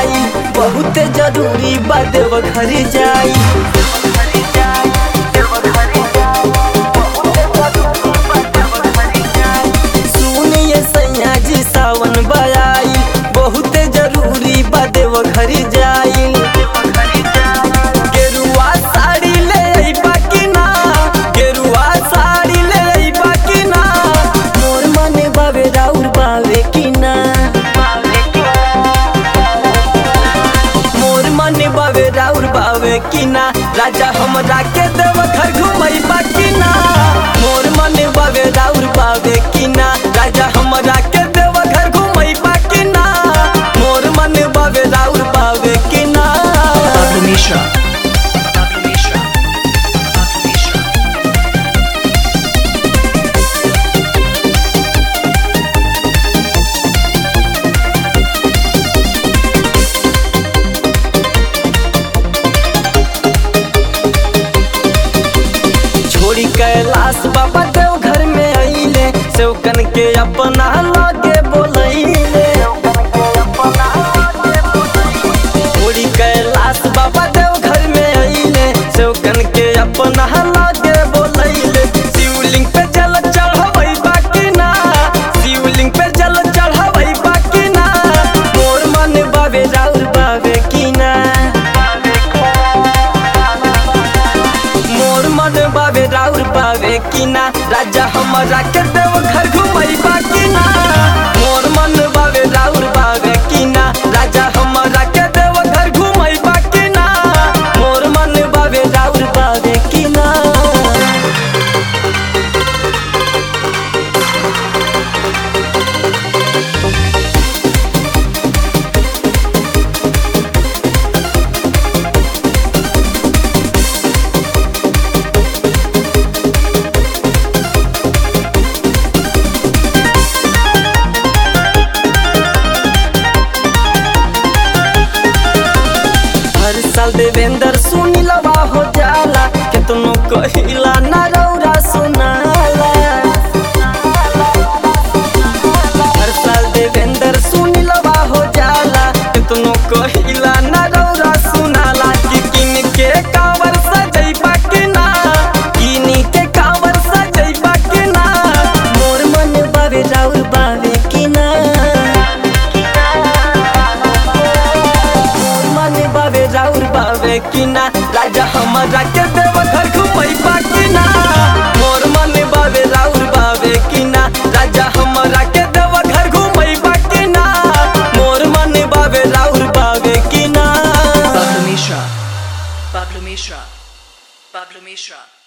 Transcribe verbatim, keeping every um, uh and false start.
आई बहुत जरूरी बा देव घर जाई। सुनिए सैया जी सावन बयाई बहुत जरूरी बा देव घर जाई। गेरुआ साड़ी ले अइबा कि ना, गेरुआ साड़ी ले अइबा कि ना, मोर मन बावे राउर बावे कि ना, मोर मन बावे राउर बावे कि ना, राजा हमरा के देव घर घुमैबा कि ना, मोर मन बावे राउर बावे कि ना, राजा हमरा के देव घर घुमैबा कि ना, मोर मन बावे राउर बावे कि ना। Pablo Mishra. Pablo Mishra. Pablo Mishra. छोड़ी कैलाश बाबा देव घर में अइले, सेवकन के अपना लागे बोलैले। छोड़ी कैलाश बाबा देव घर में अइले, सेवकन के अपना लागे बोलैले। शिवलिंग पे जल चढ़ावैबा कि ना, शिवलिंग पे जल चढ़ावैबा कि ना, मोर मन बावे राउर बावे कि ना, मोर मन बावे राउर बावे कि ना, राजा हमरा के देव घर घुमैबा कि ना, मोर मन बावे राउर बावे कि ना, राजा हमरा के देव घर घुमैबा कि ना, मोर मन बावे राउर बावे कि ना। हर साल देवेंद्र सुनिलवा हो जाला, केतनो कहिला ना रौरा सुनाला। हर साल देवेंद्र सुनिलवा हो जाला, केतनो कहिला ना रौरा सुनाला। कि किन के कांवर सजैबा कि ना, किन के कांवर सजैबा कि ना, मोर मन बावे राउर बावे कि ना, मन बावे राउर बावे कि ना, राजा हमरा के देव घर घुमैबा कि ना, मोर मन बावे राउर बावे कि ना, राजा हमरा के देव घर घुमैबा कि ना, मोर मन बावे राउर बावे कि ना। Pablo Mishra. Pablo Mishra. Pablo Mishra.